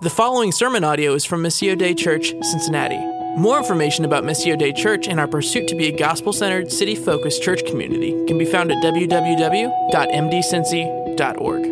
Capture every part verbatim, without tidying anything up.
The following sermon audio is from Missio Dei Church, Cincinnati. More information about Missio Dei Church and our pursuit to be a gospel-centered, city-focused church community can be found at w w w dot m d cincy dot org.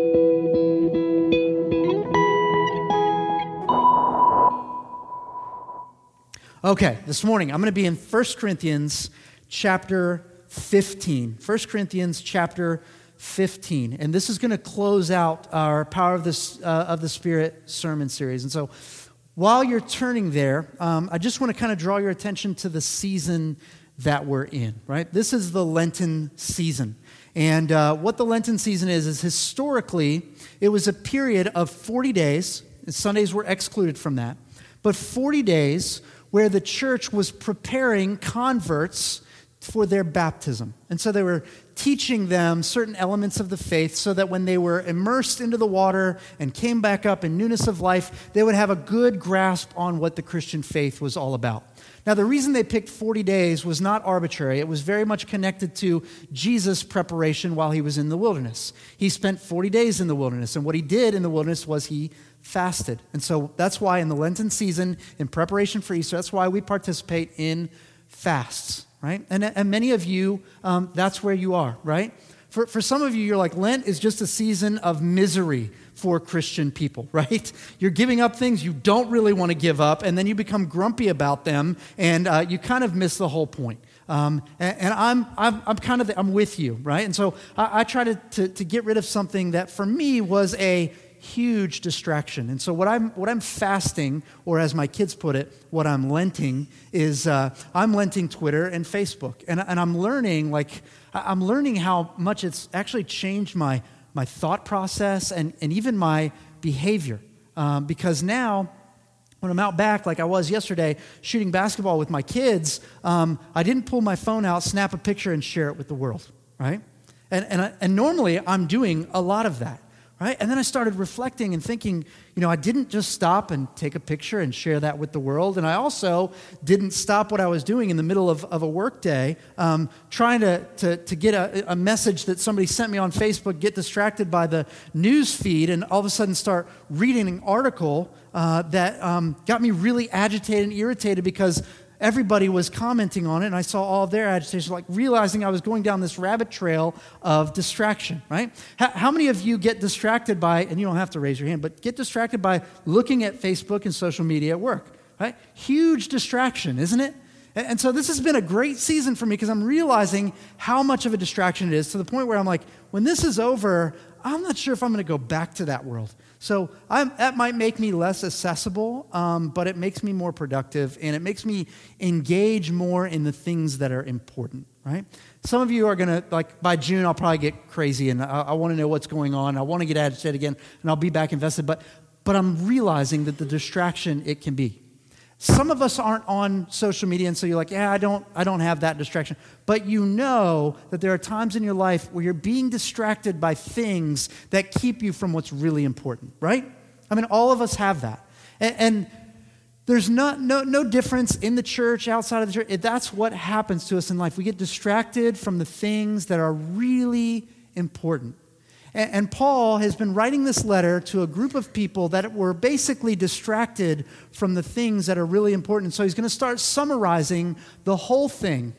Okay, this morning I'm going to be in First Corinthians chapter fifteen. First Corinthians chapter fifteen. And this is going to close out our Power of, this, uh, of the Spirit sermon series. And so while you're turning there, um, I just want to kind of draw your attention to the season that we're in, right? This is the Lenten season. And uh, what the Lenten season is, is historically, it was a period of forty days. Sundays were excluded from that. But forty days where the church was preparing converts for their baptism. And so they were teaching them certain elements of the faith so that when they were immersed into the water and came back up in newness of life, they would have a good grasp on what the Christian faith was all about. Now, the reason they picked forty days was not arbitrary. It was very much connected to Jesus' preparation while he was in the wilderness. He spent forty days in the wilderness, and what he did in the wilderness was he fasted. And so that's why in the Lenten season, in preparation for Easter, that's why we participate in fasts, right? And, and many of you, um, that's where you are, right? For, for some of you, you're like, Lent is just a season of misery for Christian people, right? You're giving up things you don't really want to give up, and then you become grumpy about them, and uh, you kind of miss the whole point. Um, and, and I'm, I'm, I'm kind of, the, I'm with you, right? And so I, I try to, to, to get rid of something that for me was a huge distraction. And so what I'm what I'm fasting, or as my kids put it, what I'm lenting is uh, I'm lenting Twitter and Facebook, and and I'm learning like I'm learning how much it's actually changed my my thought process and and even my behavior, um, because now when I'm out back like I was yesterday shooting basketball with my kids, um, I didn't pull my phone out, snap a picture, and share it with the world, right? And and I, and normally I'm doing a lot of that. Right? And then I started reflecting and thinking, you know, I didn't just stop and take a picture and share that with the world. And I also didn't stop what I was doing in the middle of, of a work day, um, trying to, to, to get a, a message that somebody sent me on Facebook, get distracted by the news feed, and all of a sudden start reading an article uh, that um, got me really agitated and irritated because everybody was commenting on it, and I saw all of their agitation, like realizing I was going down this rabbit trail of distraction, right? How, how many of you get distracted by, and you don't have to raise your hand, but get distracted by looking at Facebook and social media at work, right? Huge distraction, isn't it? And, and so this has been a great season for me because I'm realizing how much of a distraction it is, to the point where I'm like, when this is over, I'm not sure if I'm going to go back to that world. So I'm, that might make me less accessible, um, but it makes me more productive, and it makes me engage more in the things that are important, right? Some of you are going to, like, by June, I'll probably get crazy, and I, I want to know what's going on. I want to get agitated again, and I'll be back invested. But, but I'm realizing that the distraction it can be. Some of us aren't on social media, and so you're like, yeah, I don't, I don't have that distraction. But you know that there are times in your life where you're being distracted by things that keep you from what's really important, right? I mean, all of us have that. And, and there's not, no, no difference in the church, outside of the church. It, that's what happens to us in life. We get distracted from the things that are really important. And Paul has been writing this letter to a group of people that were basically distracted from the things that are really important. So he's going to start summarizing the whole thing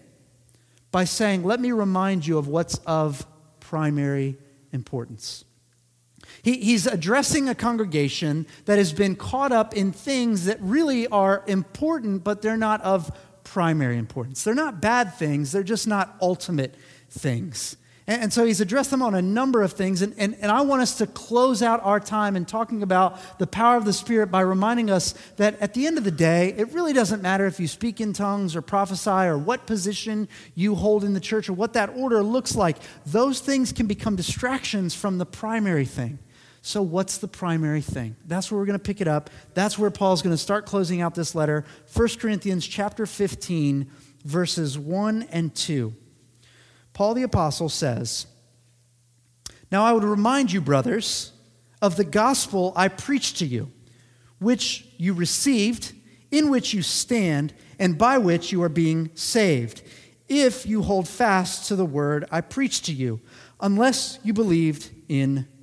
by saying, let me remind you of what's of primary importance. He, he's addressing a congregation that has been caught up in things that really are important, but they're not of primary importance. They're not bad things. They're just not ultimate things. And so he's addressed them on a number of things, and, and, and I want us to close out our time in talking about the power of the Spirit by reminding us that at the end of the day, it really doesn't matter if you speak in tongues or prophesy or what position you hold in the church or what that order looks like. Those things can become distractions from the primary thing. So what's the primary thing? That's where we're going to pick it up. That's where Paul's going to start closing out this letter. First Corinthians chapter fifteen, verses one and two. Paul the Apostle says, "Now I would remind you, brothers, of the gospel I preached to you, which you received, in which you stand, and by which you are being saved, if you hold fast to the word I preached to you, unless you believed in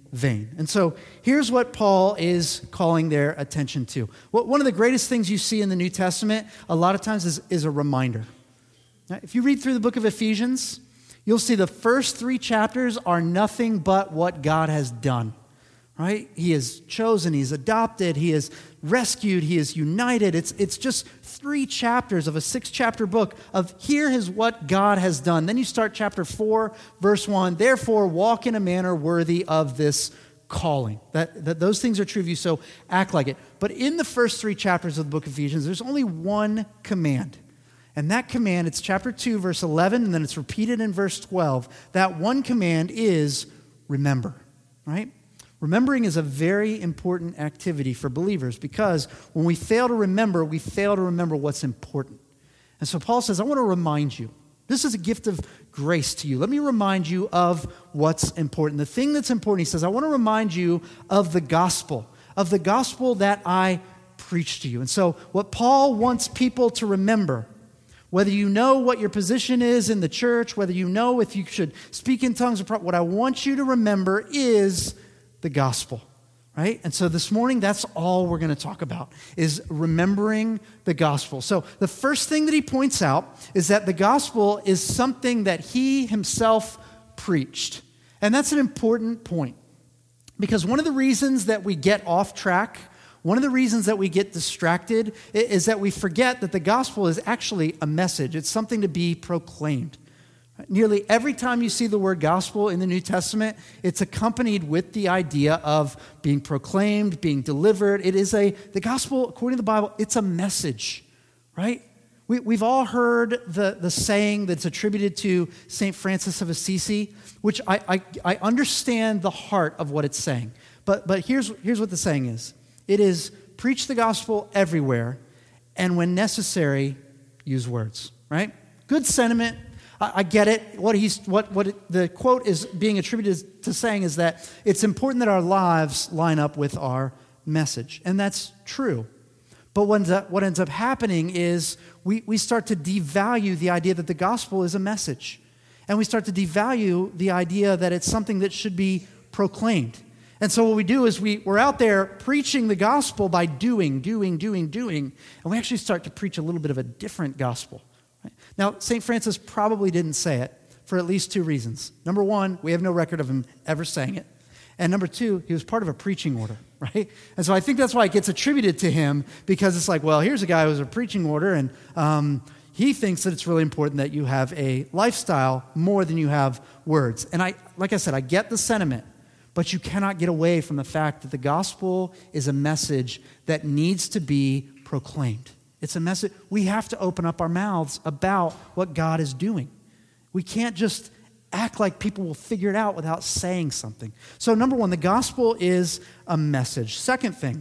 vain. And so here's what Paul is calling their attention to. One of the greatest things you see in the New Testament a lot of times is, is a reminder. Now, if you read through the book of Ephesians, you'll see the first three chapters are nothing but what God has done. Right? He is chosen, he's adopted, he is rescued, he is united. It's, it's just three chapters of a six-chapter book of here is what God has done. Then you start chapter four, verse one, therefore walk in a manner worthy of this calling. That, that those things are true of you, so act like it. But in the first three chapters of the book of Ephesians, there's only one command. And that command, it's chapter two, verse eleven, and then it's repeated in verse twelve. That one command is remember, right? Remembering is a very important activity for believers because when we fail to remember, we fail to remember what's important. And so Paul says, I want to remind you. This is a gift of grace to you. Let me remind you of what's important. The thing that's important, he says, I want to remind you of the gospel, of the gospel that I preached to you. And so what Paul wants people to remember, whether you know what your position is in the church, whether you know if you should speak in tongues, or what I want you to remember is the gospel, right? And so this morning, that's all we're going to talk about, is remembering the gospel. So the first thing that he points out is that the gospel is something that he himself preached. And that's an important point, because one of the reasons that we get off track, one of the reasons that we get distracted is that we forget that the gospel is actually a message. It's something to be proclaimed. Nearly every time you see the word gospel in the New Testament, it's accompanied with the idea of being proclaimed, being delivered. It is a, the gospel, according to the Bible, it's a message, right? We, we've all heard the, the saying that's attributed to Saint Francis of Assisi, which I, I, I understand the heart of what it's saying. But, but here's, here's what the saying is. It is, preach the gospel everywhere, and when necessary, use words, right? Good sentiment. I get it. What he's what what it, the quote is being attributed to saying is that it's important that our lives line up with our message, and that's true. But what ends up, what ends up happening is we, we start to devalue the idea that the gospel is a message, and we start to devalue the idea that it's something that should be proclaimed. And so what we do is we, we're out there preaching the gospel by doing, doing, doing, doing, and we actually start to preach a little bit of a different gospel. Now, Saint Francis probably didn't say it for at least two reasons. Number one, we have no record of him ever saying it. And number two, he was part of a preaching order, right? And so I think that's why it gets attributed to him, because it's like, well, here's a guy who's a preaching order, and um, he thinks that it's really important that you have a lifestyle more than you have words. And I, like I said, I get the sentiment, but you cannot get away from the fact that the gospel is a message that needs to be proclaimed. It's a message. We have to open up our mouths about what God is doing. We can't just act like people will figure it out without saying something. So number one, the gospel is a message. Second thing,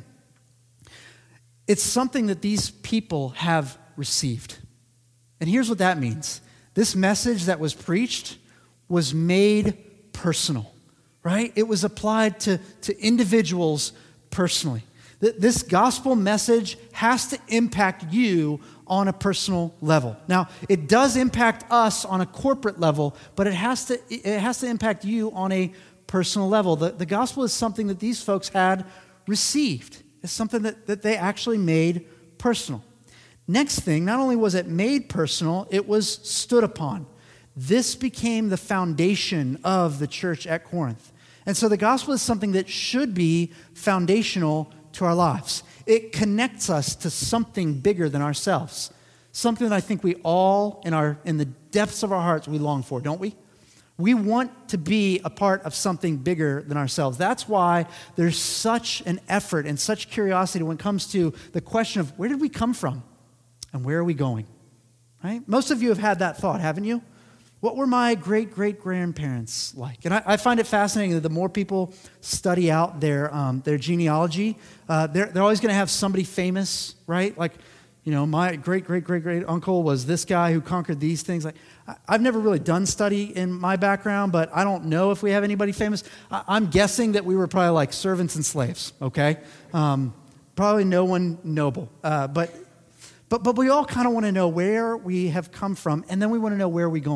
it's something that these people have received. And here's what that means. This message that was preached was made personal, right? It was applied to, to individuals personally. This gospel message has to impact you on a personal level. Now, it does impact us on a corporate level, but it has to it has to impact you on a personal level. The, the gospel is something that these folks had received. It's something that, that they actually made personal. Next thing, not only was it made personal, it was stood upon. This became the foundation of the church at Corinth. And so the gospel is something that should be foundational to our lives. It connects us to something bigger than ourselves. Something that I think we all, in our in the depths of our hearts, we long for, don't we? We want to be a part of something bigger than ourselves. That's why there's such an effort and such curiosity when it comes to the question of where did we come from and where are we going, right? Most of you have had that thought, haven't you? What were my great-great-grandparents like? And I, I find it fascinating that the more people study out their um, their genealogy, uh, they're, they're always going to have somebody famous, right? Like, you know, my great-great-great-great-uncle was this guy who conquered these things. Like, I, I've never really done study in my background, but I don't know if we have anybody famous. I, I'm guessing that we were probably like servants and slaves, okay? Um, probably no one noble. Uh, but, but, but we all kind of want to know where we have come from, and then we want to know where are we going.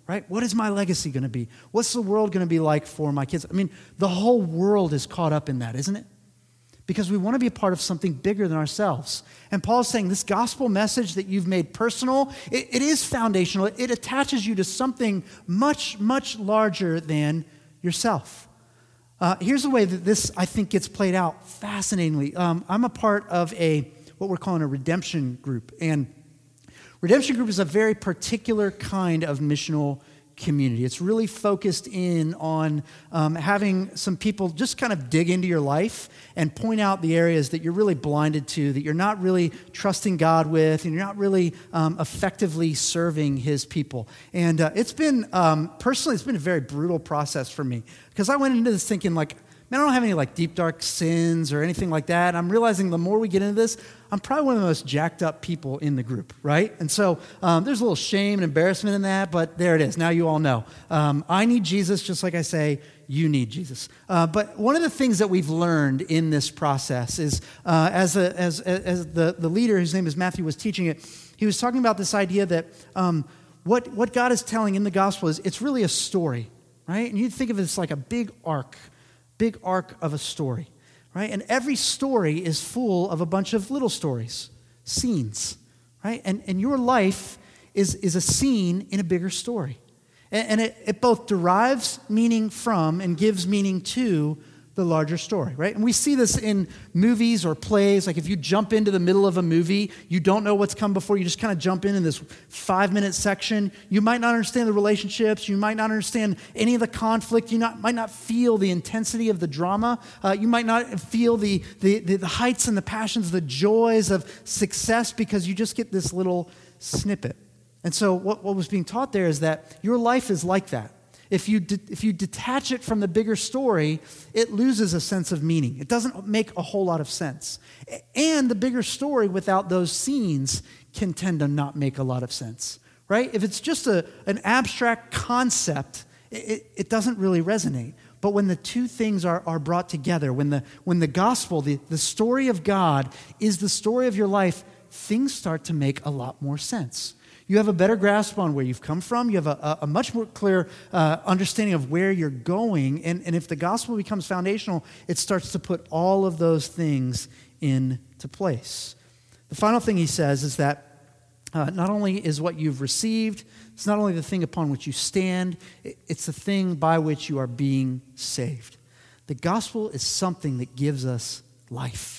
right? What is my legacy going to be? What's the world going to be like for my kids? I mean, the whole world is caught up in that, isn't it? Because we want to be a part of something bigger than ourselves. And Paul's saying this gospel message that you've made personal, it, it is foundational. It attaches you to something much, much larger than yourself. Uh, here's the way that this, I think, gets played out fascinatingly. Um, I'm a part of a, what we're calling a redemption group. And redemption group is a very particular kind of missional community. It's really focused in on um, having some people just kind of dig into your life and point out the areas that you're really blinded to, that you're not really trusting God with, and you're not really um, effectively serving his people. And uh, it's been, um, personally, it's been a very brutal process for me, because I went into this thinking like, man, I don't have any like deep, dark sins or anything like that. And I'm realizing the more we get into this, I'm probably one of the most jacked up people in the group, right? And so um, there's a little shame and embarrassment in that, but there it is. Now you all know. Um, I need Jesus, just like I say, you need Jesus. Uh, but one of the things that we've learned in this process is, uh, as, a, as, as the, the leader, whose name is Matthew, was teaching it, he was talking about this idea that um, what, what God is telling in the gospel is it's really a story, right? And you think of it as like a big arc, big arc of a story, right? And every story is full of a bunch of little stories, scenes, right? And, and your life is, is a scene in a bigger story. And, and it, it both derives meaning from and gives meaning to the larger story, right? And we see this in movies or plays. Like if you jump into the middle of a movie, you don't know what's come before, you just kind of jump in in this five-minute section. You might not understand the relationships. You might not understand any of the conflict. You not, might not feel the intensity of the drama. Uh, you might not feel the, the, the, the heights and the passions, the joys of success, because you just get this little snippet. And so what, what was being taught there is that your life is like that. If you de- if you detach it from the bigger story, it loses a sense of meaning. It doesn't make a whole lot of sense. And the bigger story without those scenes can tend to not make a lot of sense, right? If it's just a, an abstract concept, it, it doesn't really resonate. But when the two things are, are brought together, when the, when the gospel, the, the story of God is the story of your life, things start to make a lot more sense. You have a better grasp on where you've come from. You have a, a much more clear uh, understanding of where you're going. And, and if the gospel becomes foundational, it starts to put all of those things into place. The final thing he says is that uh, not only is what you've received, it's not only the thing upon which you stand, it's the thing by which you are being saved. The gospel is something that gives us life.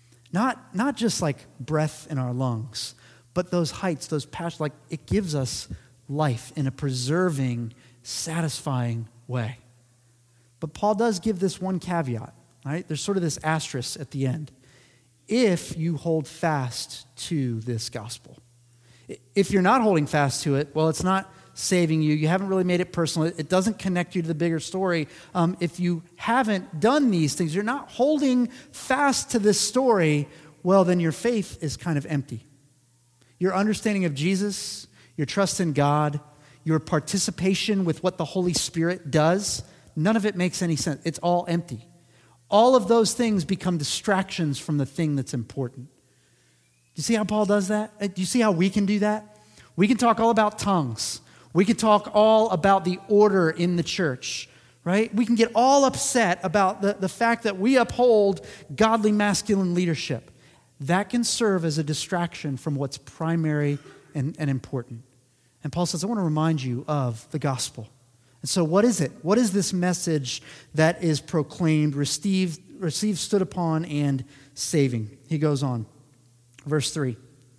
Not, not just like breath in our lungs, but those heights, those passions, like it gives us life in a preserving, satisfying way. But Paul does give this one caveat, right? There's sort of this asterisk at the end. If you hold fast to this gospel. If you're not holding fast to it, well, it's not saving you. You haven't really made it personal. It doesn't connect you to the bigger story. Um, if you haven't done these things, you're not holding fast to this story, well, then your faith is kind of empty. Your understanding of Jesus, your trust in God, your participation with what the Holy Spirit does, none of it makes any sense. It's all empty. All of those things become distractions from the thing that's important. Do you see how Paul does that? Do you see how we can do that? We can talk all about tongues. We can talk all about the order in the church, right? We can get all upset about the, the fact that we uphold godly masculine leadership. That can serve as a distraction from what's primary and, and important. And Paul says, I want to remind you of the gospel. And so what is it? What is this message that is proclaimed, received, received, stood upon, and saving? He goes on. Verse three.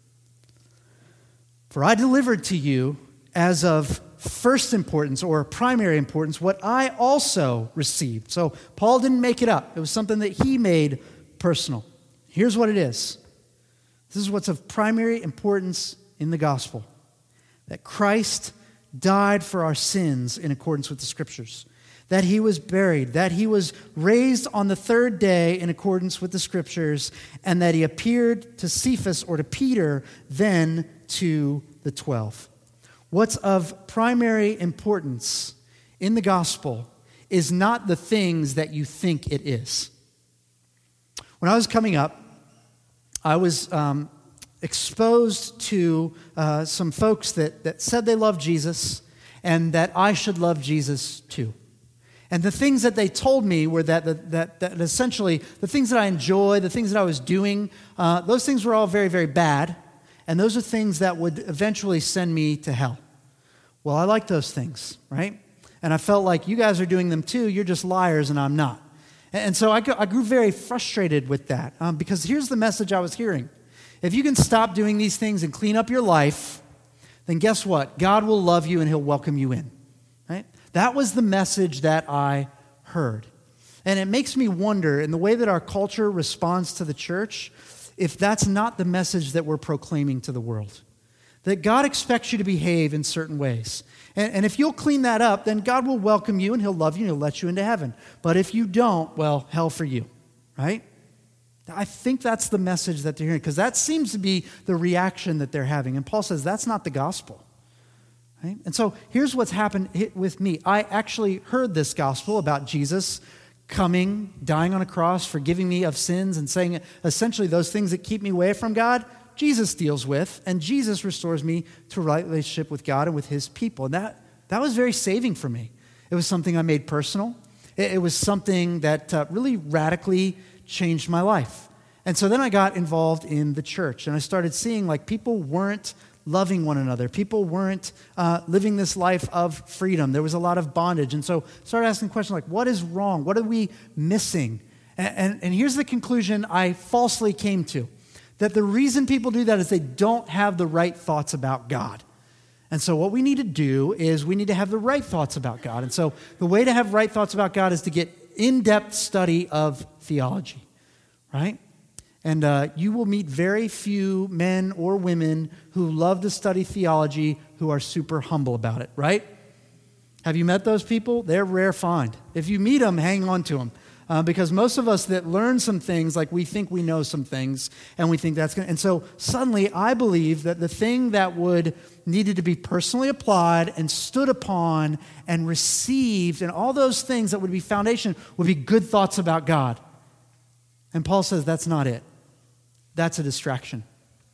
For I delivered to you as of first importance or primary importance what I also received. So Paul didn't make it up. It was something that he made personal. Here's what it is. This is what's of primary importance in the gospel. That Christ died for our sins in accordance with the Scriptures. That he was buried. That he was raised on the third day in accordance with the Scriptures. And that he appeared to Cephas or to Peter, then to the twelve. What's of primary importance in the gospel is not the things that you think it is. When I was coming up, I was um, exposed to uh, some folks that, that said they loved Jesus, and that I should love Jesus too. And the things that they told me were that, that, that, that essentially the things that I enjoy, the things that I was doing, uh, those things were all very, very bad. And those are things that would eventually send me to hell. Well, I like those things, right? And I felt like you guys are doing them too. You're just liars and I'm not. And so I grew very frustrated with that um, because here's the message I was hearing. If you can stop doing these things and clean up your life, then guess what? God will love you and he'll welcome you in, right? That was the message that I heard. And it makes me wonder, in the way that our culture responds to the church, if that's not the message that we're proclaiming to the world. That God expects you to behave in certain ways. And, and if you'll clean that up, then God will welcome you and he'll love you and he'll let you into heaven. But if you don't, well, hell for you, right? I think that's the message that they're hearing, because that seems to be the reaction that they're having. And Paul says that's not the gospel. Right? And so here's what's happened with me. I actually heard this gospel about Jesus coming, dying on a cross, forgiving me of sins, and saying essentially those things that keep me away from God, Jesus deals with, and Jesus restores me to a right relationship with God and with his people. And that, that was very saving for me. It was something I made personal. It, it was something that uh, really radically changed my life. And so then I got involved in the church, and I started seeing like people weren't loving one another. People weren't uh, living this life of freedom. There was a lot of bondage. And so I started asking questions like, what is wrong? What are we missing? And, and, and here's the conclusion I falsely came to, that the reason people do that is they don't have the right thoughts about God. And so what we need to do is we need to have the right thoughts about God. And so the way to have right thoughts about God is to get in-depth study of theology, right? And uh, you will meet very few men or women who love to study theology who are super humble about it, right? Have you met those people? They're rare find. If you meet them, hang on to them. Uh, because most of us that learn some things, like we think we know some things, and we think that's going to... And so suddenly I believe that the thing that would needed to be personally applied and stood upon and received, and all those things that would be foundation, would be good thoughts about God. And Paul says that's not it. That's a distraction.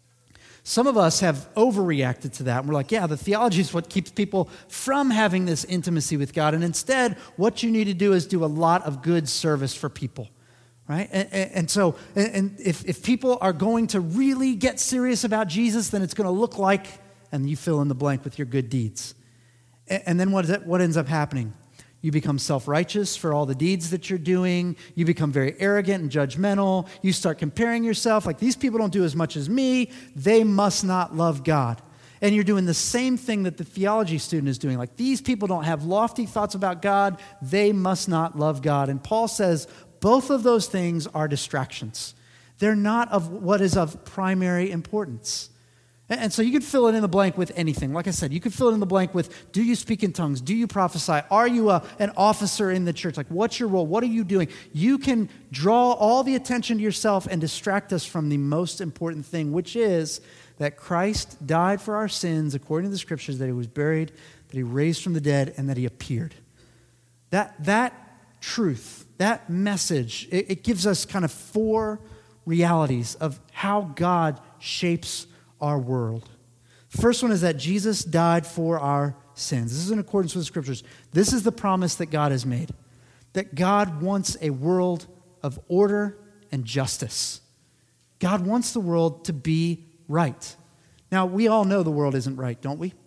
Some of us have overreacted to that. And we're like, yeah, the theology is what keeps people from having this intimacy with God. And instead, what you need to do is do a lot of good service for people, right? And, and, and so and if, if people are going to really get serious about Jesus, then it's going to look like, and you fill in the blank with your good deeds. And, and then what, is that, what ends up happening? You become self-righteous for all the deeds that you're doing. You become very arrogant and judgmental. You start comparing yourself like, these people don't do as much as me. They must not love God. And you're doing the same thing that the theology student is doing. Like, these people don't have lofty thoughts about God. They must not love God. And Paul says both of those things are distractions. They're not of what is of primary importance. And so you could fill it in the blank with anything. Like I said, you could fill it in the blank with, do you speak in tongues? Do you prophesy? Are you a, an officer in the church? Like, what's your role? What are you doing? You can draw all the attention to yourself and distract us from the most important thing, which is that Christ died for our sins according to the scriptures, that he was buried, that he raised from the dead, and that he appeared. That, that truth, that message, it, it gives us kind of four realities of how God shapes our world. The first one is that Jesus died for our sins. This is in accordance with the scriptures. This is the promise that God has made, that God wants a world of order and justice. God wants the world to be right. Now, we all know the world isn't right, don't we?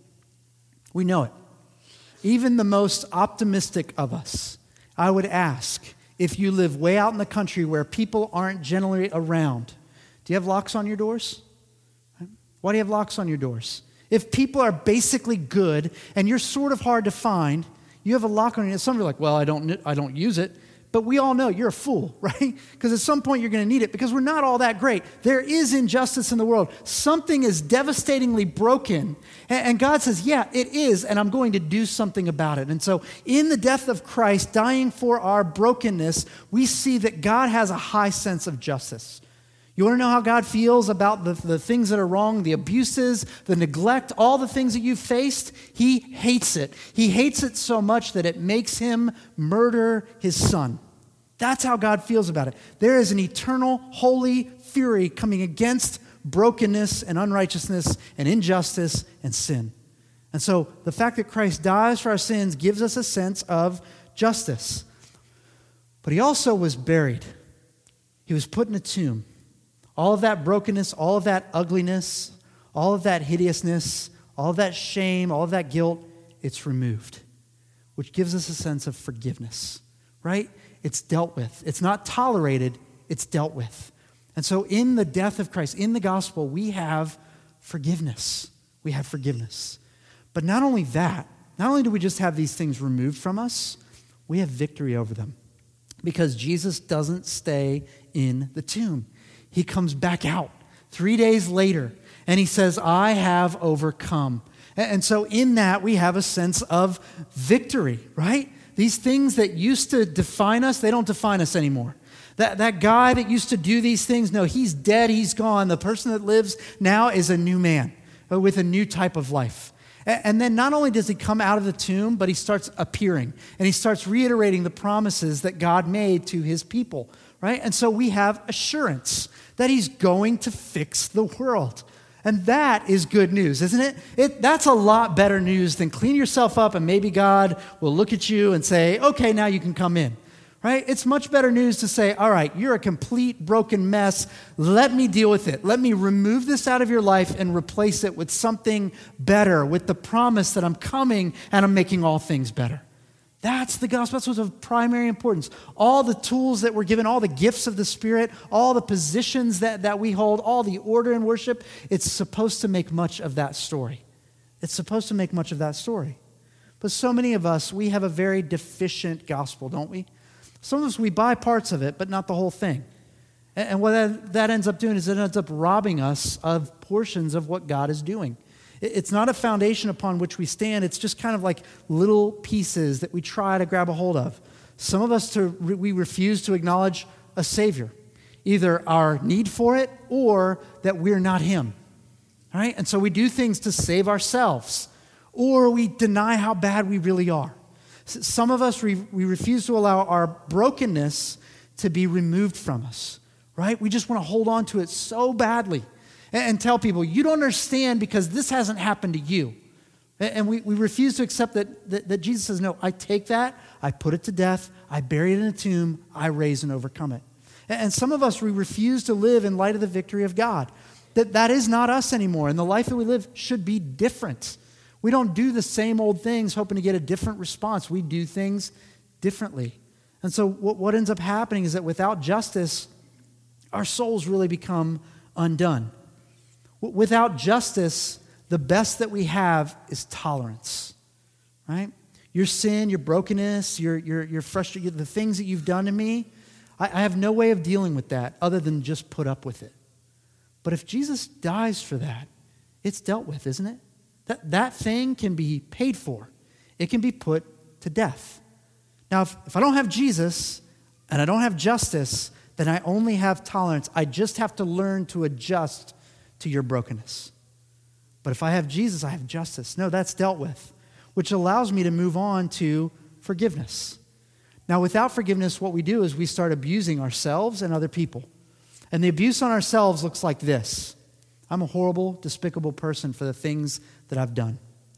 We know it. Even the most optimistic of us, I would ask, if you live way out in the country where people aren't generally around, do you have locks on your doors? Why do you have locks on your doors? If people are basically good and you're sort of hard to find, you have a lock on your door. Some are like, well, I don't, I don't use it. But we all know you're a fool, right? Because at some point you're going to need it because we're not all that great. There is injustice in the world. Something is devastatingly broken. And God says, yeah, it is, and I'm going to do something about it. And so in the death of Christ, dying for our brokenness, we see that God has a high sense of justice. You want to know how God feels about the, the things that are wrong, the abuses, the neglect, all the things that you've faced? He hates it. He hates it so much that it makes him murder his son. That's how God feels about it. There is an eternal, holy fury coming against brokenness and unrighteousness and injustice and sin. And so the fact that Christ dies for our sins gives us a sense of justice. But he also was buried. He was put in a tomb. All of that brokenness, all of that ugliness, all of that hideousness, all of that shame, all of that guilt, it's removed, which gives us a sense of forgiveness, right? It's dealt with. It's not tolerated, it's dealt with. And so in the death of Christ, in the gospel, we have forgiveness. We have forgiveness. But not only that, not only do we just have these things removed from us, we have victory over them. Because Jesus doesn't stay in the tomb. He comes back out three days later, and he says, I have overcome. And so in that, we have a sense of victory, right? These things that used to define us, they don't define us anymore. That, that guy that used to do these things, no, he's dead, he's gone. The person that lives now is a new man with a new type of life. And then not only does he come out of the tomb, but he starts appearing. And he starts reiterating the promises that God made to his people, right? And so we have assurance that he's going to fix the world. And that is good news, isn't it? it? That's a lot better news than clean yourself up and maybe God will look at you and say, okay, now you can come in. Right? It's much better news to say, all right, you're a complete broken mess. Let me deal with it. Let me remove this out of your life and replace it with something better, with the promise that I'm coming and I'm making all things better. That's the gospel. That's what's of primary importance. All the tools that we're given, all the gifts of the Spirit, all the positions that, that we hold, all the order in worship, it's supposed to make much of that story. It's supposed to make much of that story. But so many of us, we have a very deficient gospel, don't we? Some of us, we buy parts of it, but not the whole thing. And what that, that ends up doing is it ends up robbing us of portions of what God is doing. It's not a foundation upon which we stand. It's just kind of like little pieces that we try to grab a hold of. Some of us, to, we refuse to acknowledge a Savior, either our need for it or that we're not Him. All right? And so we do things to save ourselves, or we deny how bad we really are. Some of us, we refuse to allow our brokenness to be removed from us, right? We just want to hold on to it so badly and tell people, you don't understand because this hasn't happened to you. And we, we refuse to accept that, that, that Jesus says, no, I take that, I put it to death, I bury it in a tomb, I raise and overcome it. And some of us, we refuse to live in light of the victory of God. That that is not us anymore, and the life that we live should be different. We don't do the same old things hoping to get a different response. We do things differently. And so what, what ends up happening is that without justice, our souls really become undone. W- without justice, the best that we have is tolerance, right? Your sin, your brokenness, your, your, your frustration, the things that you've done to me, I, I have no way of dealing with that other than just put up with it. But if Jesus dies for that, it's dealt with, isn't it? That, that thing can be paid for. It can be put to death. Now, if, if I don't have Jesus and I don't have justice, then I only have tolerance. I just have to learn to adjust to your brokenness. But if I have Jesus, I have justice. No, that's dealt with, which allows me to move on to forgiveness. Now, without forgiveness, what we do is we start abusing ourselves and other people. And the abuse on ourselves looks like this. I'm a horrible, despicable person for the things that I've done.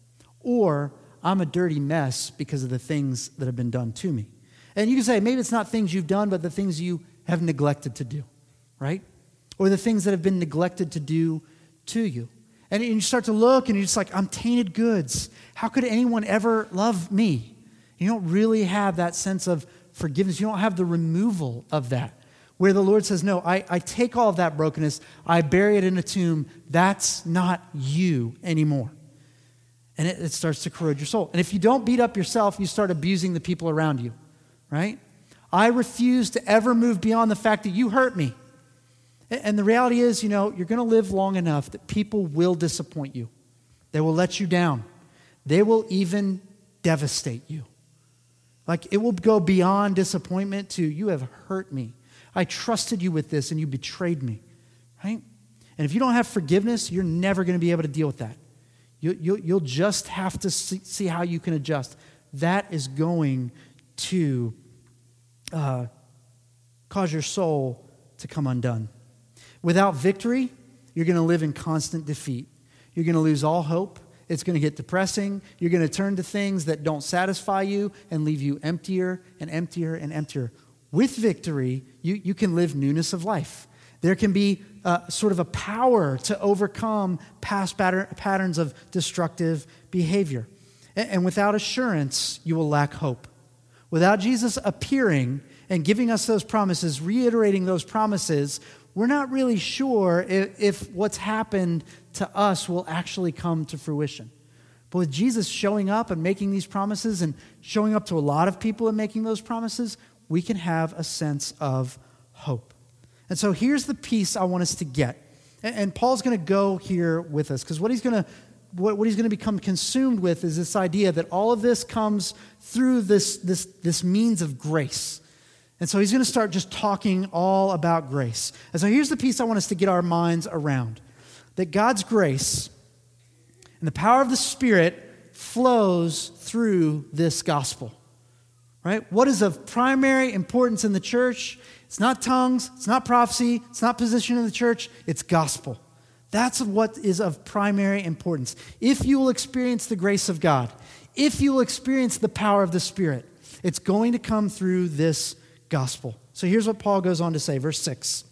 Or I'm a dirty mess because of the things that have been done to me. And you can say, maybe it's not things you've done, but the things you have neglected to do, right? Or the things that have been neglected to do to you. And you start to look and you're just like, I'm tainted goods. How could anyone ever love me? You don't really have that sense of forgiveness. You don't have the removal of that. Where the Lord says, no, I, I take all of that brokenness, I bury it in a tomb. That's not you anymore. And it, it starts to corrode your soul. And if you don't beat up yourself, you start abusing the people around you, right? I refuse to ever move beyond the fact that you hurt me. And, and the reality is, you know, you're going to live long enough that people will disappoint you. They will let you down. They will even devastate you. Like it will go beyond disappointment to, you have hurt me. I trusted you with this and you betrayed me, right? And if you don't have forgiveness, you're never going to be able to deal with that. You, you, you'll just have to see, see how you can adjust. That is going to uh, cause your soul to come undone. Without victory, you're going to live in constant defeat. You're going to lose all hope It's going to get depressing. You're going to turn to things that don't satisfy you and leave you emptier and emptier and emptier. With victory, you, you can live newness of life. There can be uh, sort of a power to overcome past pattern, patterns of destructive behavior. And, and without assurance, you will lack hope. Without Jesus appearing and giving us those promises, reiterating those promises, we're not really sure if, if what's happened to us will actually come to fruition. But with Jesus showing up and making these promises and showing up to a lot of people and making those promises, we can have a sense of hope. And so here's the piece I want us to get. And, and Paul's going to go here with us because what he's going to what, what he's going to become consumed with is this idea that all of this comes through this, this, this means of grace. And so he's going to start just talking all about grace. And so here's the piece I want us to get our minds around. That God's grace and the power of the Spirit flows through this gospel. Right? What is of primary importance in the church? It's not tongues, it's not prophecy, it's not position in the church, it's gospel. That's what is of primary importance. If you will experience the grace of God, if you will experience the power of the Spirit, it's going to come through this gospel. So here's what Paul goes on to say, verse six.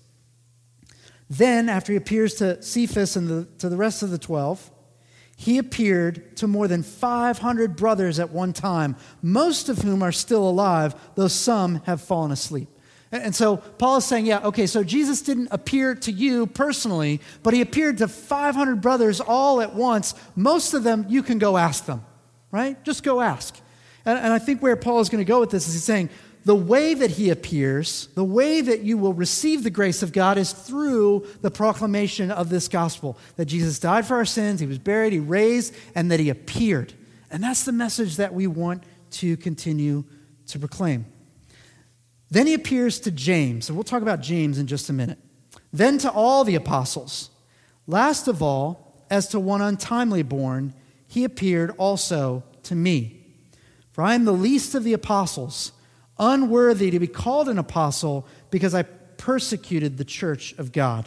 Then, after he appears to Cephas and the, to the rest of the twelve, he appeared to more than five hundred brothers at one time, most of whom are still alive, though some have fallen asleep. And so Paul is saying, yeah, okay, so Jesus didn't appear to you personally, but he appeared to five hundred brothers all at once. Most of them, you can go ask them, right? Just go ask. And, and I think where Paul is going to go with this is he's saying, the way that he appears, the way that you will receive the grace of God is through the proclamation of this gospel, that Jesus died for our sins, he was buried, he raised, and that he appeared. And that's the message that we want to continue to proclaim. Then he appears to James, and we'll talk about James in just a minute. Then to all the apostles. Last of all, as to one untimely born, he appeared also to me. For I am the least of the apostles, unworthy to be called an apostle because I persecuted the church of God.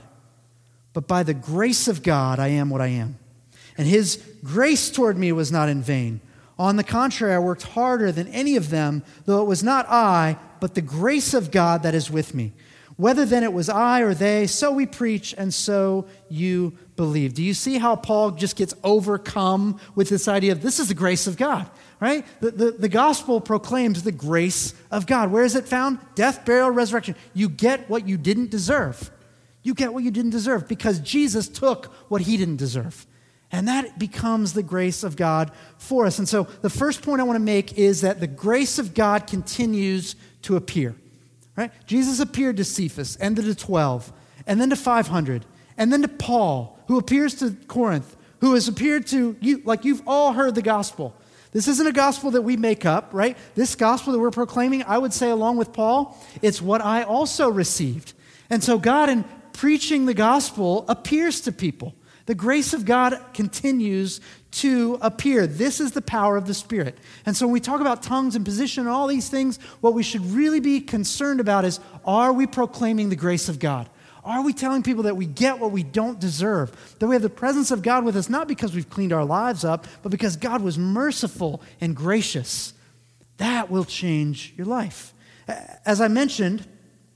But by the grace of God, I am what I am. And his grace toward me was not in vain. On the contrary, I worked harder than any of them, though it was not I, but the grace of God that is with me. Whether then it was I or they, so we preach, and so you believe. Do you see how Paul just gets overcome with this idea of this is the grace of God, right? The, the, the gospel proclaims the grace of God. Where is it found? Death, burial, resurrection. You get what you didn't deserve. You get what you didn't deserve because Jesus took what he didn't deserve. And that becomes the grace of God for us. And so the first point I want to make is that the grace of God continues to appear. Right? Jesus appeared to Cephas, and to the twelve, and then to five hundred, and then to Paul, who appears to Corinth, who has appeared to you, like you've all heard the gospel. This isn't a gospel that we make up, right? This gospel that we're proclaiming, I would say along with Paul, it's what I also received. And so God, in preaching the gospel, appears to people. The grace of God continues to appear. This is the power of the Spirit. And so when we talk about tongues and position and all these things, what we should really be concerned about is, are we proclaiming the grace of God? Are we telling people that we get what we don't deserve? That we have the presence of God with us, not because we've cleaned our lives up, but because God was merciful and gracious. That will change your life. As I mentioned,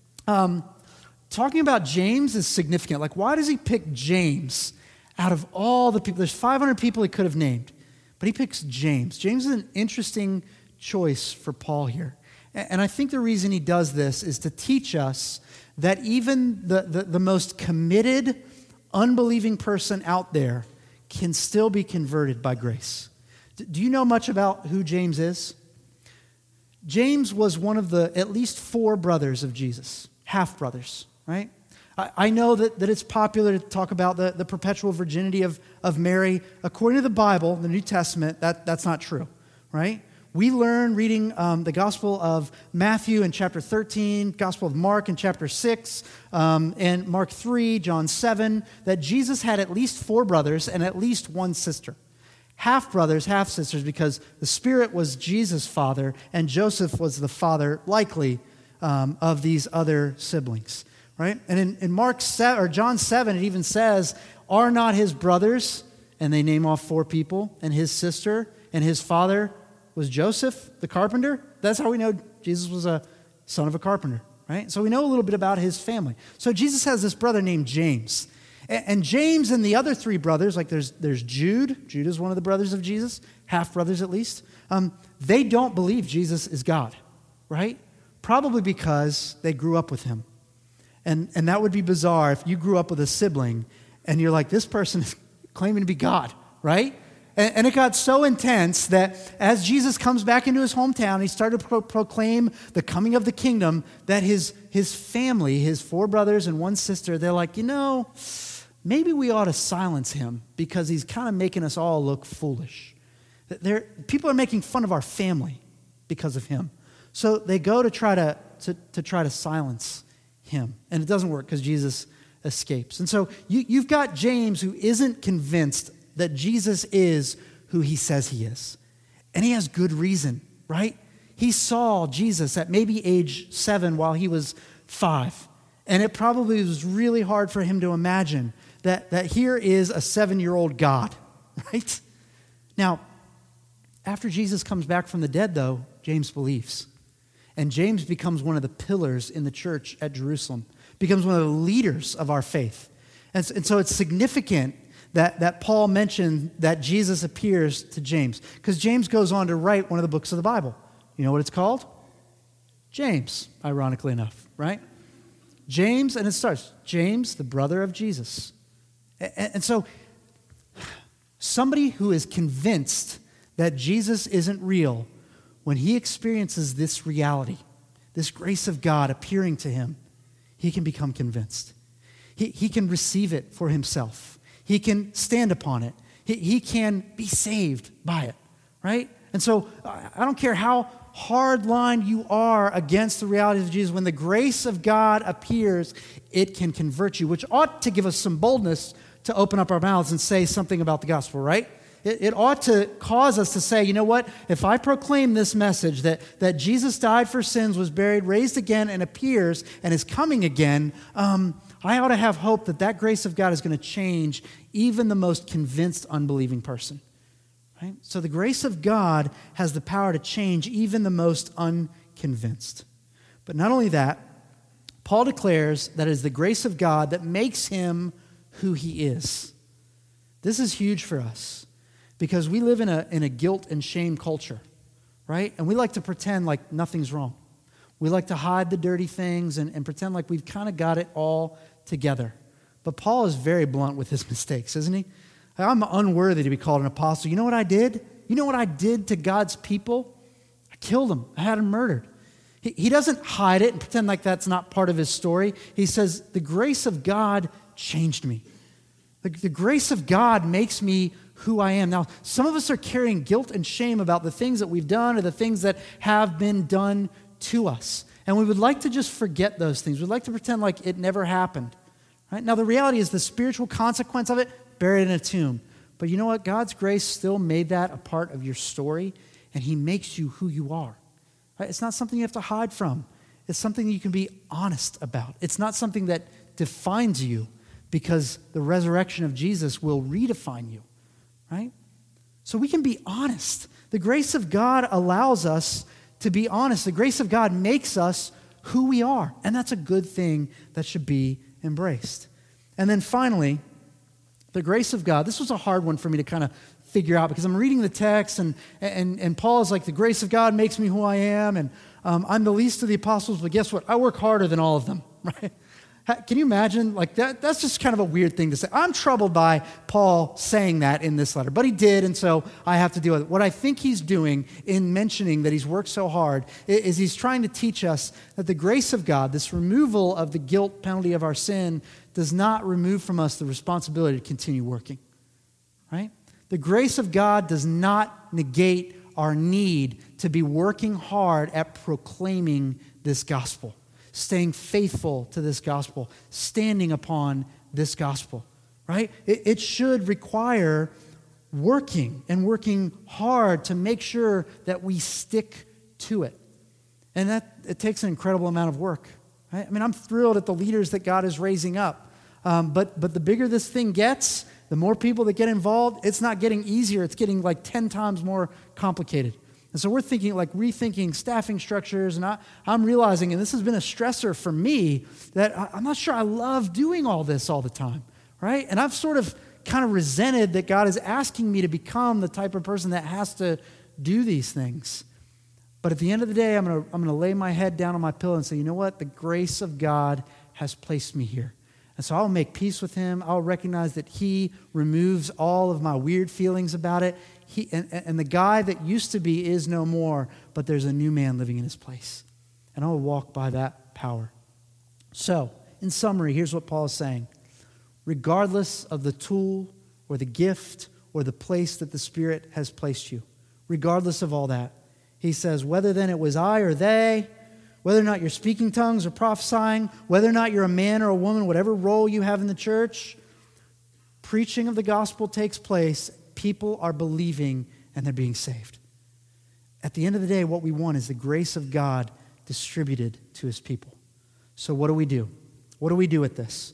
um, talking about James is significant. Like, why does he pick James? Out of all the people, there's five hundred people he could have named, but he picks James. James is an interesting choice for Paul here. And I think the reason he does this is to teach us that even the, the, the most committed, unbelieving person out there can still be converted by grace. Do you know much about who James is? James was one of the at least four brothers of Jesus, half-brothers, right? I know that, that it's popular to talk about the, the perpetual virginity of, of Mary. According to the Bible, the New Testament, that, that's not true, right? We learn reading um, the Gospel of Matthew in chapter thirteen, Gospel of Mark in chapter six, um, and Mark three, John seven, that Jesus had at least four brothers and at least one sister. Half brothers, half sisters, because the Spirit was Jesus' father and Joseph was the father, likely, um, of these other siblings. Right? And in, in Mark seven, or John seven, it even says, are not his brothers and they name off four people, and his sister and his father was Joseph, the carpenter. That's how we know Jesus was a son of a carpenter, right? So we know a little bit about his family. So Jesus has this brother named James. And James and the other three brothers, like there's there's Jude. Jude is one of the brothers of Jesus, half-brothers at least. Um, they don't believe Jesus is God, right? Probably because they grew up with him. And, and that would be bizarre if you grew up with a sibling and you're like, this person is claiming to be God, right? And, and it got so intense that as Jesus comes back into his hometown, he started to pro- proclaim the coming of the kingdom, that his, his family, his four brothers and one sister, they're like, you know, maybe we ought to silence him because he's kind of making us all look foolish. They're, people are making fun of our family because of him. So they go to try to, to, to try to silence him. And it doesn't work because Jesus escapes. And so you, you've got James who isn't convinced that Jesus is who he says he is. And he has good reason, right? He saw Jesus at maybe age seven while he was five. And it probably was really hard for him to imagine that, that here is a seven-year-old God, right? Now, after Jesus comes back from the dead, though, James believes. And James becomes one of the pillars in the church at Jerusalem, becomes one of the leaders of our faith. And, and so it's significant that, that Paul mentioned that Jesus appears to James, because James goes on to write one of the books of the Bible. You know what it's called? James, ironically enough, right? James, and it starts, James, the brother of Jesus. And, and so somebody who is convinced that Jesus isn't real, when he experiences this reality, this grace of God appearing to him, he can become convinced. He, he can receive it for himself. He can stand upon it. He, he can be saved by it, right? And so I don't care how hard-lined you are against the realities of Jesus, when the grace of God appears, it can convert you, which ought to give us some boldness to open up our mouths and say something about the gospel, right? It, it ought to cause us to say, you know what? If I proclaim this message that, that Jesus died for sins, was buried, raised again, and appears, and is coming again, um, I ought to have hope that that grace of God is going to change even the most convinced unbelieving person. Right? So the grace of God has the power to change even the most unconvinced. But not only that, Paul declares that it is the grace of God that makes him who he is. This is huge for us because we live in a, in a guilt and shame culture, right? And we like to pretend like nothing's wrong. We like to hide the dirty things and, and pretend like we've kind of got it all together. But Paul is very blunt with his mistakes, isn't he? I'm unworthy to be called an apostle. You know what I did? You know what I did to God's people? I killed them. I had them murdered. He, he doesn't hide it and pretend like that's not part of his story. He says, the grace of God changed me. The, the grace of God makes me who I am. Now, some of us are carrying guilt and shame about the things that we've done or the things that have been done to us. And we would like to just forget those things. We'd like to pretend like it never happened. Right? Now, the reality is the spiritual consequence of it, buried in a tomb. But you know what? God's grace still made that a part of your story, and he makes you who you are. Right? It's not something you have to hide from. It's something you can be honest about. It's not something that defines you, because the resurrection of Jesus will redefine you. Right? So we can be honest. The grace of God allows us to be honest. The grace of God makes us who we are, and that's a good thing that should be embraced. And then finally, the grace of God. This was a hard one for me to kind of figure out because I'm reading the text and and and Paul is like, the grace of God makes me who I am, and um, I'm the least of the apostles, but guess what? I work harder than all of them, right? Can you imagine? Like that? That's just kind of a weird thing to say. I'm troubled by Paul saying that in this letter, but he did, and so I have to deal with it. What I think he's doing in mentioning that he's worked so hard is he's trying to teach us that the grace of God, this removal of the guilt penalty of our sin, does not remove from us the responsibility to continue working, right? The grace of God does not negate our need to be working hard at proclaiming this gospel, staying faithful to this gospel, standing upon this gospel, right? It, it should require working and working hard to make sure that we stick to it. And that it takes an incredible amount of work, right? I mean, I'm thrilled at the leaders that God is raising up. Um, but, but the bigger this thing gets, The more people that get involved, it's not getting easier. It's getting like ten times more complicated. And so we're thinking, like rethinking staffing structures, and I, I'm realizing, and this has been a stressor for me, that I, I'm not sure I love doing all this all the time, right? And I've sort of kind of resented that God is asking me to become the type of person that has to do these things. But at the end of the day, I'm going to I'm going to lay my head down on my pillow and say, you know what? The grace of God has placed me here. And so I'll make peace with him. I'll recognize that he removes all of my weird feelings about it. He, and, and the guy that used to be is no more, but there's a new man living in his place. And I'll walk by that power. So, in summary, here's what Paul is saying. Regardless of the tool or the gift or the place that the Spirit has placed you, regardless of all that, he says, whether then it was I or they, whether or not you're speaking tongues or prophesying, whether or not you're a man or a woman, whatever role you have in the church, preaching of the gospel takes place, people are believing and they're being saved. At the end of the day, what we want is the grace of God distributed to his people. So what do we do? What do we do with this?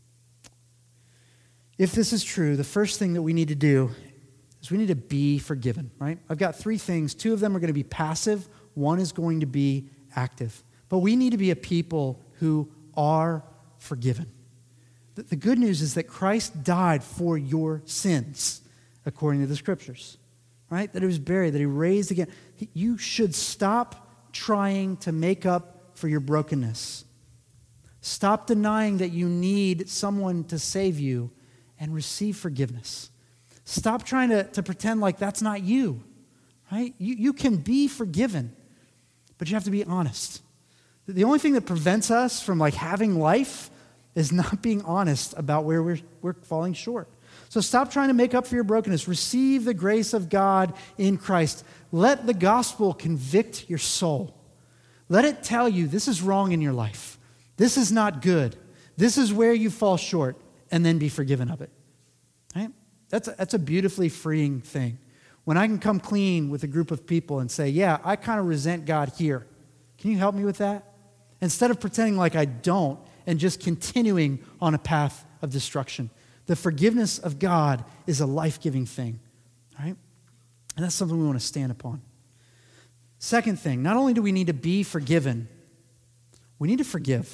If this is true, the first thing that we need to do is we need to be forgiven, right? I've got three things. Two of them are going to be passive. One is going to be active. But we need to be a people who are forgiven. The, the good news is that Christ died for your sins, according to the scriptures, right? That he was buried, that he raised again. You should stop trying to make up for your brokenness. Stop denying that you need someone to save you and receive forgiveness. Stop trying to, to pretend like that's not you, right? You, you can be forgiven, but you have to be honest. The only thing that prevents us from like having life is not being honest about where we're, we're falling short. So stop trying to make up for your brokenness. Receive the grace of God in Christ. Let the gospel convict your soul. Let it tell you this is wrong in your life. This is not good. This is where you fall short, and then be forgiven of it. Right? That's a, that's a beautifully freeing thing. When I can come clean with a group of people and say, yeah, I kind of resent God here. Can you help me with that? Instead of pretending like I don't and just continuing on a path of destruction. The forgiveness of God is a life-giving thing. Right? And that's something we want to stand upon. Second thing, not only do we need to be forgiven, we need to forgive.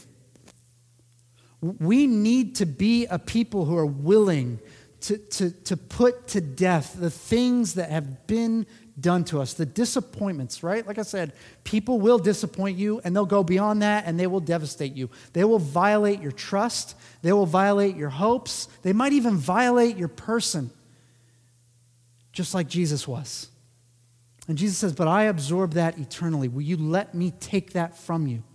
We need to be a people who are willing to, to, to put to death the things that have been done to us, the disappointments, right? Like I said, people will disappoint you, and they'll go beyond that, and they will devastate you. They will violate your trust. They will violate your hopes. They might even violate your person, just like Jesus was. And Jesus says, but I absorb that eternally. Will you let me take that from you?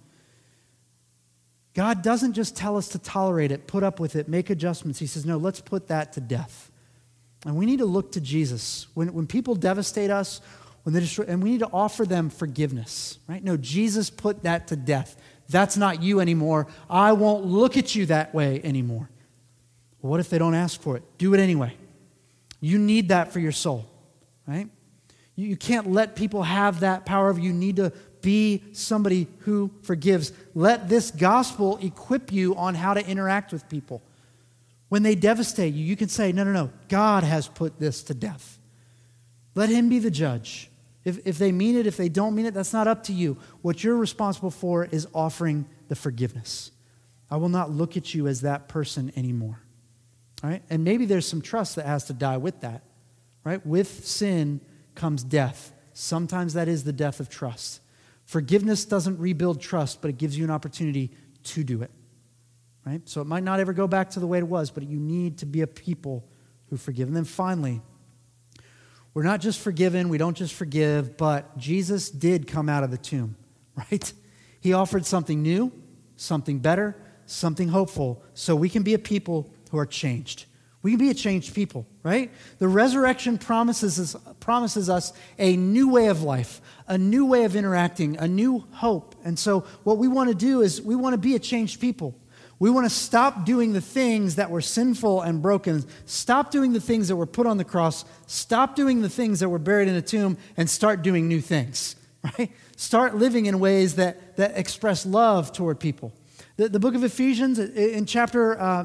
God doesn't just tell us to tolerate it, put up with it, make adjustments. He says, no, let's put that to death. And we need to look to Jesus. When, when people devastate us, when they destroy, and we need to offer them forgiveness, right? No, Jesus put that to death. That's not you anymore. I won't look at you that way anymore. Well, what if they don't ask for it? Do it anyway. You need that for your soul, right? You, you can't let people have that power of you. You need to be somebody who forgives. Let this gospel equip you on how to interact with people. When they devastate you, you can say, no, no, no, God has put this to death. Let him be the judge. If, if they mean it, if they don't mean it, that's not up to you. What you're responsible for is offering the forgiveness. I will not look at you as that person anymore. All right? And maybe there's some trust that has to die with that. Right? With sin comes death. Sometimes that is the death of trust. Forgiveness doesn't rebuild trust, but it gives you an opportunity to do it. Right? So it might not ever go back to the way it was, but you need to be a people who forgive. And then finally, we're not just forgiven, we don't just forgive, but Jesus did come out of the tomb, right? He offered something new, something better, something hopeful, so we can be a people who are changed. We can be a changed people, right? The resurrection promises us, promises us a new way of life, a new way of interacting, a new hope. And so what we want to do is we want to be a changed people. We want to stop doing the things that were sinful and broken, stop doing the things that were put on the cross, stop doing the things that were buried in a tomb, and start doing new things, right? Start living in ways that, that express love toward people. The, the book of Ephesians, in chapter uh,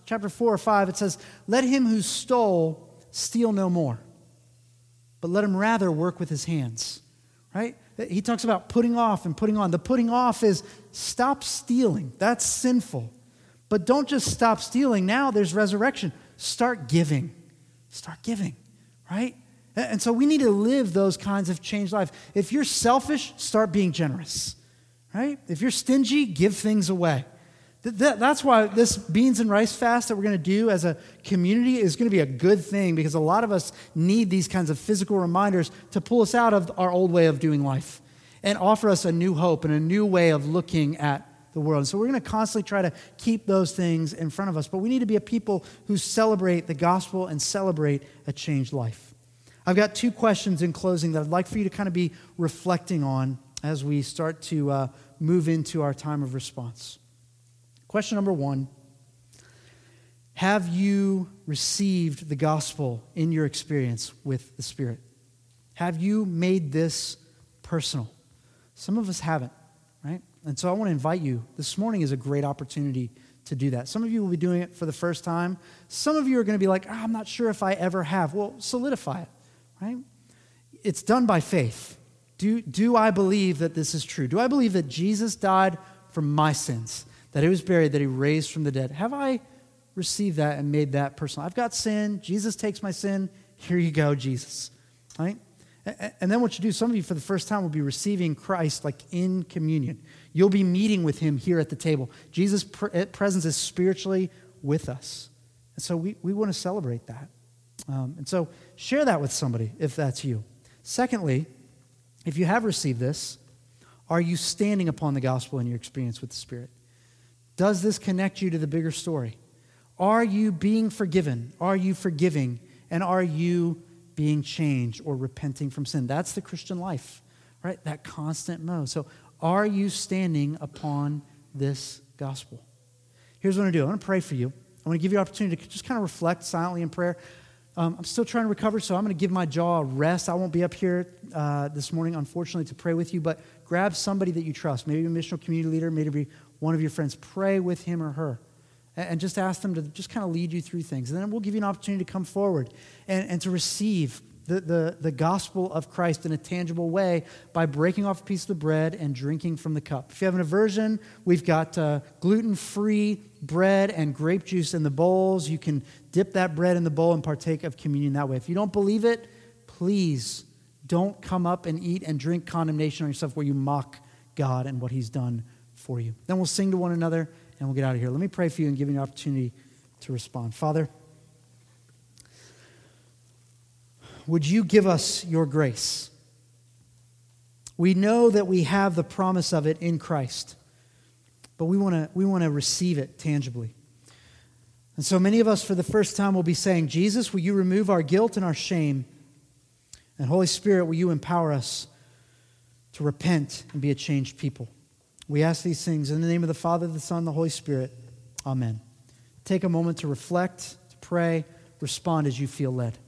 chapter four or five, it says, let him who stole steal no more, but let him rather work with his hands, right? He talks about putting off and putting on. The putting off is stop stealing. That's sinful. But don't just stop stealing. Now there's resurrection. Start giving. Start giving, right? And so we need to live those kinds of changed life. If you're selfish, start being generous, right? If you're stingy, give things away. That's why this beans and rice fast that we're going to do as a community is going to be a good thing, because a lot of us need these kinds of physical reminders to pull us out of our old way of doing life and offer us a new hope and a new way of looking at the world. So we're going to constantly try to keep those things in front of us, but we need to be a people who celebrate the gospel and celebrate a changed life. I've got two questions in closing that I'd like for you to kind of be reflecting on as we start to uh, move into our time of response. Question number one, have you received the gospel in your experience with the Spirit? Have you made this personal? Some of us haven't, right? And so I want to invite you. This morning is a great opportunity to do that. Some of you will be doing it for the first time. Some of you are going to be like, oh, I'm not sure if I ever have. Well, solidify it, right? It's done by faith. Do, do I believe that this is true? Do I believe that Jesus died for my sins? That he was buried, that he raised from the dead? Have I received that and made that personal? I've got sin. Jesus takes my sin. Here you go, Jesus. Right? And then what you do, some of you for the first time will be receiving Christ like in communion. You'll be meeting with him here at the table. Jesus' presence is spiritually with us. And so we, we want to celebrate that. Um, and so share that with somebody if that's you. Secondly, if you have received this, are you standing upon the gospel in your experience with the Spirit? Does this connect you to the bigger story? Are you being forgiven? Are you forgiving? And are you being changed or repenting from sin? That's the Christian life, right? That constant mode. So are you standing upon this gospel? Here's what I'm going to do. I'm going to pray for you. I want to give you an opportunity to just kind of reflect silently in prayer. Um, I'm still trying to recover, so I'm going to give my jaw a rest. I won't be up here uh, this morning, unfortunately, to pray with you, but grab somebody that you trust, maybe a missional community leader, maybe one of your friends. Pray with him or her and just ask them to just kind of lead you through things. And then we'll give you an opportunity to come forward and, and to receive the, the, the gospel of Christ in a tangible way by breaking off a piece of the bread and drinking from the cup. If you have an aversion, we've got uh, gluten-free bread and grape juice in the bowls. You can dip that bread in the bowl and partake of communion that way. If you don't believe it, please don't come up and eat and drink condemnation on yourself where you mock God and what he's done for you. Then we'll sing to one another and we'll get out of here. Let me pray for you and give you an opportunity to respond. Father, would you give us your grace? We know that we have the promise of it in Christ, but we want to we want to receive it tangibly. And so many of us for the first time will be saying, Jesus, will you remove our guilt and our shame? And Holy Spirit, will you empower us to repent and be a changed people? We ask these things in the name of the Father, the Son, the Holy Spirit. Amen. Take a moment to reflect, to pray, respond as you feel led.